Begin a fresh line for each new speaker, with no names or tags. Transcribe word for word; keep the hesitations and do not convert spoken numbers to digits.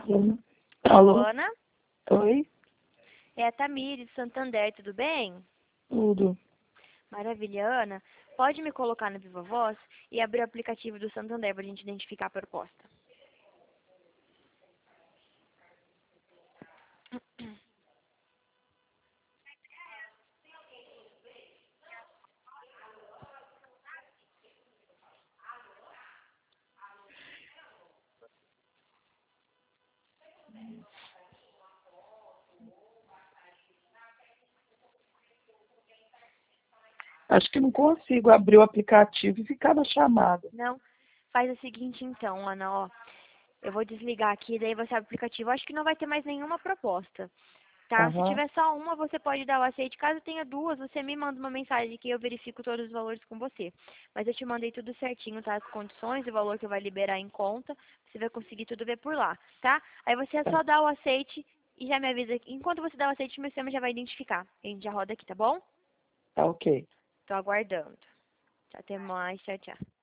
Hum.
Alô?
Alô, Ana?
Oi?
É a Tamires, Santander, tudo bem?
Tudo.
Maravilha, Ana. Pode me colocar no Viva Voz e abrir o aplicativo do Santander para a gente identificar a proposta.
Acho que não consigo abrir o aplicativo e ficar na chamada.
Não? Faz o seguinte então, Ana, ó. Eu vou desligar aqui, daí você abre o aplicativo. Acho que não vai ter mais nenhuma proposta. Tá? Se
Aham.
tiver só uma, você pode dar o aceite. Caso tenha duas, você me manda uma mensagem que eu verifico todos os valores com você. Mas eu te mandei tudo certinho, tá? As condições, o valor que vai liberar em conta. Você vai conseguir tudo ver por lá, tá? Aí você é
Tá,
só dar o aceite e já me avisa. Enquanto você dá o aceite, meu sistema já vai identificar. A gente já roda aqui, tá bom?
tá ok.
Tô aguardando. Até mais. Tchau, tchau.